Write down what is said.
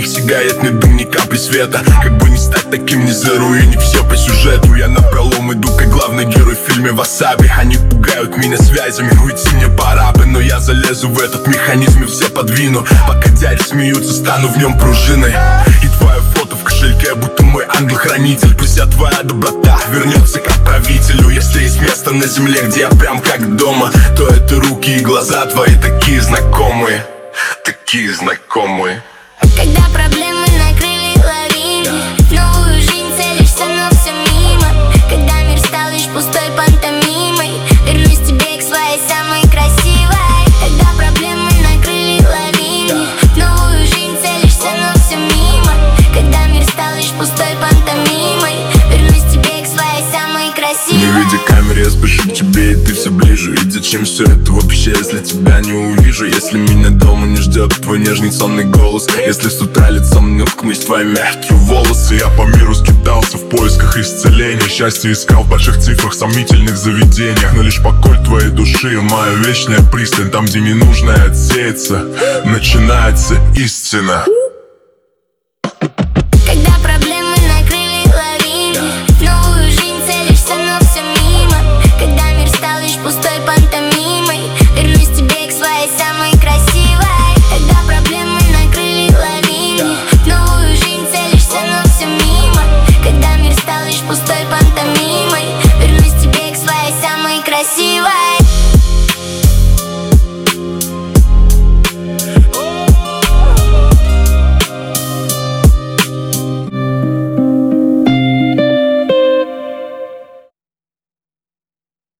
них сияет ни дым, ни капли света. Как бы не стать таким, не за руини все по сюжету. Я напролом иду, как главный герой в фильме «Васаби». Они пугают меня связями, уйти мне пора бы, но я залезу в этот механизм и все подвину. Пока дяди смеются, стану в нем пружиной. И твое фото в кошельке, будто мой ангел-хранитель. Пусть вся твоя доброта вернется к отправителю. Если есть место на земле, где я прям как дома, то это руки и глаза твои такие знакомые. Такие знакомые. Когда проблемы накрыли лавиной, в новую жизнь целишься, но все мимо. Когда мир стал лишь пустой пантомимой, вернусь тебе к своей самой красивой. Когда проблемы накрыли лавиной, в новую жизнь целишься, но все мимо. Когда мир стал лишь пустой пантомимой, вернусь тебе к своей самой красивой. Не видя камеры, я спешу к тебе, и ты все ближе. И зачем все это вообще, если тебя не увижу? Если меня дома не ждет твой нежный сонный голос, если с утра лицом не уткнусь в твои мягкие волосы. Я по миру скитался в поисках исцеления, счастье искал в больших цифрах, сомнительных заведениях. Но лишь покой твоей души, моя вечная пристань. Там, где ненужное отсеется, начинается истина.